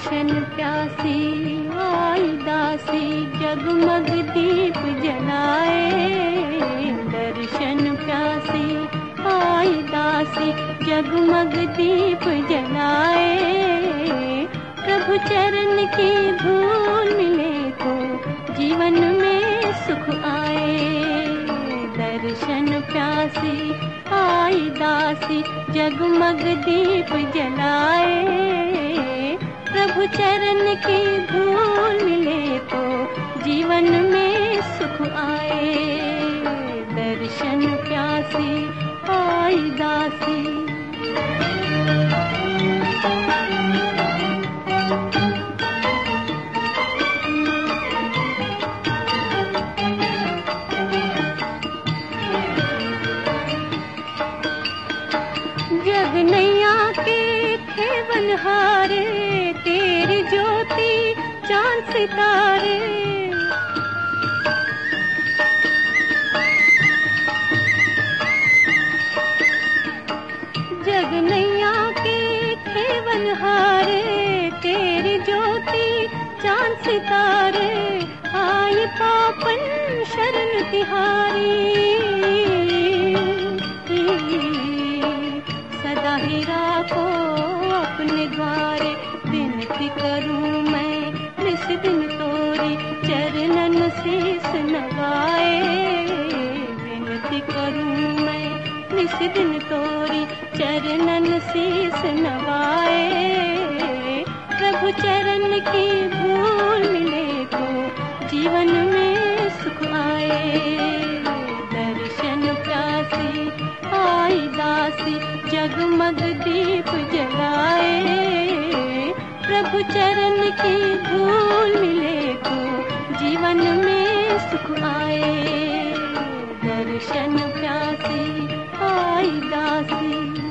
दर्शन प्यासी आई दासी जगमग दीप जलाए। दर्शन प्यासी आई दासी जगमग दीप जलाए। प्रभु चरण की धूल मिले तो जीवन में सुख आए। दर्शन प्यासी आई दासी जगमग दीप जलाए। प्रभु चरण की धूल मिले तो जीवन में सुख आए। दर्शन प्यासी आई दासी। जग नैया के थे बनहारे तेरी ज्योति चांद सितारे। जग नैया के थे बनहारे तेरी ज्योति चांद सितारे। आई पापन शरण तिहारी सदा ही राखो अपने द्वारे। विनती करूं मैं निस दिन तोरी चरणन शीस नवाए। विनती करूं मैं निस दिन तोरी चरणन शीस नवाए। प्रभु चरण की धूल मिले तो जीवन में सुख आए। दर्शन प्यासी आई दासी जगमग दीप जलाए। प्रभु चरण की धूल मिले तो जीवन में सुख आए। दर्शन प्यासी आई दासी।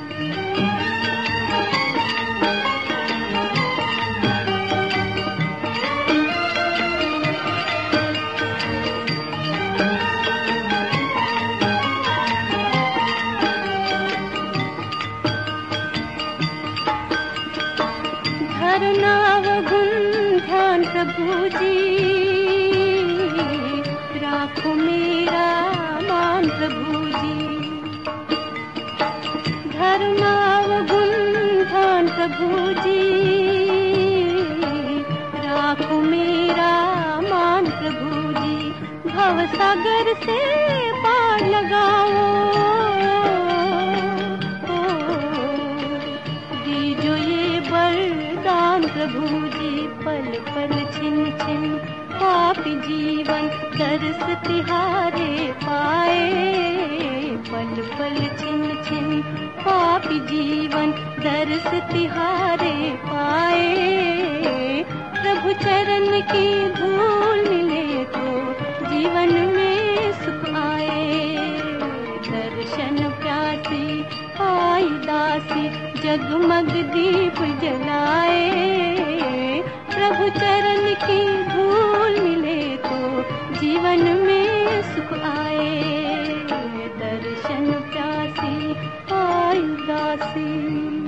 नाव गुण ध्यान प्रभु जी राखो मेरा मान प्रभु जी। धर्माव गुण ध्यान प्रभु जी राखो मेरा मान प्रभु जी। भव सागर से पार लगाओ दीजो ये वरदान प्रभु जी। पल पल छिन छिन पापी जीवन तरस तिहारे पाए। पल पल छिन छिन पापी जीवन तरस तिहारे पाए। प्रभु चरण की धूल मिले तो जीवन में सुख आए। दर्शन प्यासी आई दासी जगमग दीप जलाए। प्रभु चरण की धूल मिले तो जीवन में सुख आए। दर्शन प्यासी आई दासी।